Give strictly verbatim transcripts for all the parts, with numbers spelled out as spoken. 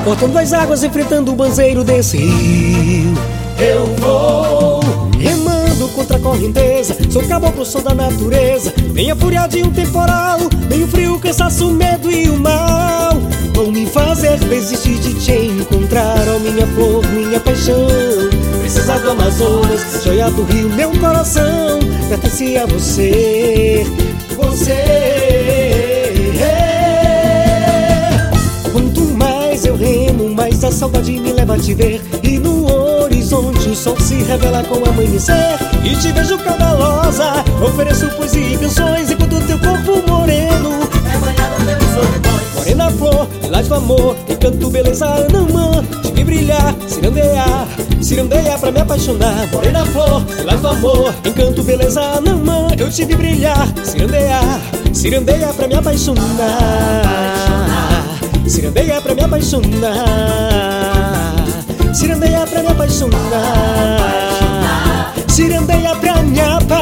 cortando as águas, enfrentando o banzeiro desse rio. Eu vou remando contra a correnteza, sou caboclo, sou da natureza. Nem a fúria de um temporal, nem o frio, o cansaço, o medo e o mal vão me fazer desistir de te encontrar. Ó minha flor, minha paixão, precisa do Amazonas, joia do rio, meu coração pertence a você. Você. Quanto mais eu remo, mais a saudade me leva a te ver. E no horizonte o sol se revela com o amanhecer. E te vejo caudalosa, ofereço poesia e canções, enquanto teu corpo moreno é banhado pelos solidões. Morena flor, lilás do amor, encanto, beleza, anamã, te vi brilhar, cirandeia, cirandeia pra me apaixonar. Morena flor, lilás do amor, encanto, beleza, anamã, eu te vi brilhar, cirandeia, cirandeia pra me apaixonar. Cirandeia pra me apaixonar, cirandeia pra me apaixonar, cirandeia pra me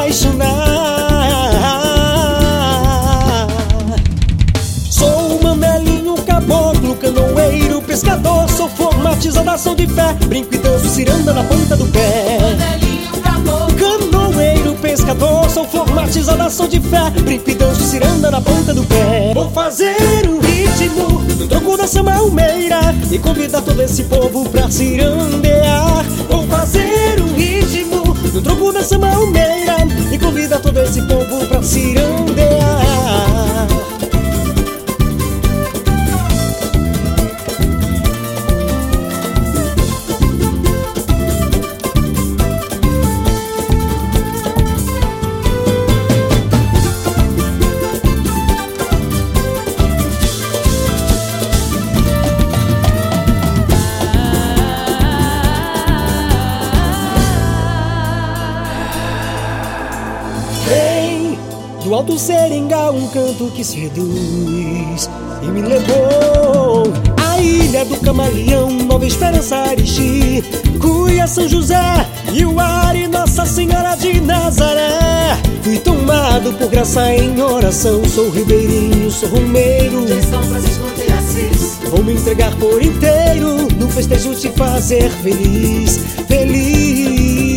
apaixonar. Sou o manelinho, caboclo, canoeiro, pescador, sou formatizada, ação de fé, brinco e danço ciranda na ponta do pé. Manelinho, caboclo, Canoeiro, pescador, sou formatizada, ação de fé, brinco e danço ciranda na ponta do pé. Vou fazer um ritmo no tronco da samalmeira e convidar todo esse povo pra cirandear. Vou fazer um ritmo no tronco da samalmeira e convidar todo esse povo pra cirandear. Do alto seringal um canto que se reduz e me levou à ilha do Camaleão, Nova Esperança, Arixi, Cuiá, São José, Iuari, Nossa Senhora de Nazaré. Fui tomado por graça em oração, sou ribeirinho, sou romeiro, de São Francisco de Assis. vou me entregar por inteiro no festejo, te fazer feliz, feliz.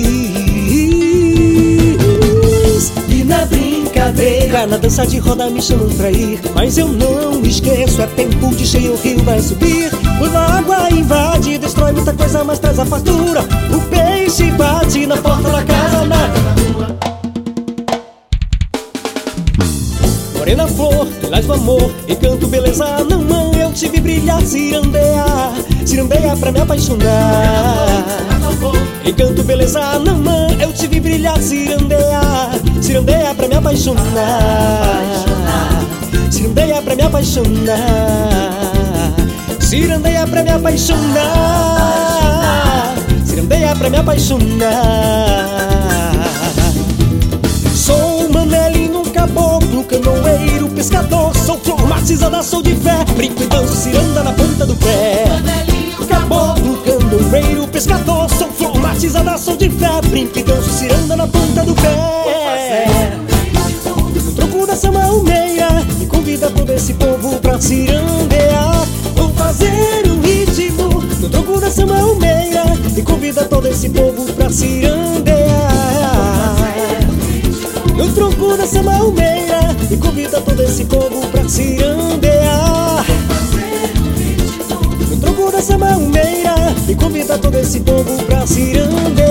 E na brincadeira, na dança de roda me chamam pra ir, mas eu não esqueço, é tempo de cheio, o rio vai subir. Quando a água invade, destrói muita coisa, mas traz a fartura. O peixe bate na porta da casa, na rua. Morena flor, lilás do amor, encanto, beleza, anamã, eu te vi brilhar, cirandeia, cirandeia pra me apaixonar. Encanto, beleza, anamã, eu te vi brilhar, cirandeia, cirandeia pra me apaixonar. Cirandeia pra me apaixonar, cirandeia pra me apaixonar, cirandeia pra me apaixonar. Sou manelinho, caboclo, canoeiro, pescador, sou formatizada, sou de fé, brinco e danço ciranda na ponta do pé. Caboclo, canoeiro, pescador, sou formatizada, sou de fé, brinco e danço ciranda na ponta do pé. No tronco dessa malmeira e convida todo esse povo pra cirandear. Vou fazer um ritmo no tronco dessa malmeira e convida todo esse povo pra cirandear. No tronco dessa malmeira e convida todo esse povo pra cirandear. No tronco dessa malmeira e convida todo esse povo pra cirandear.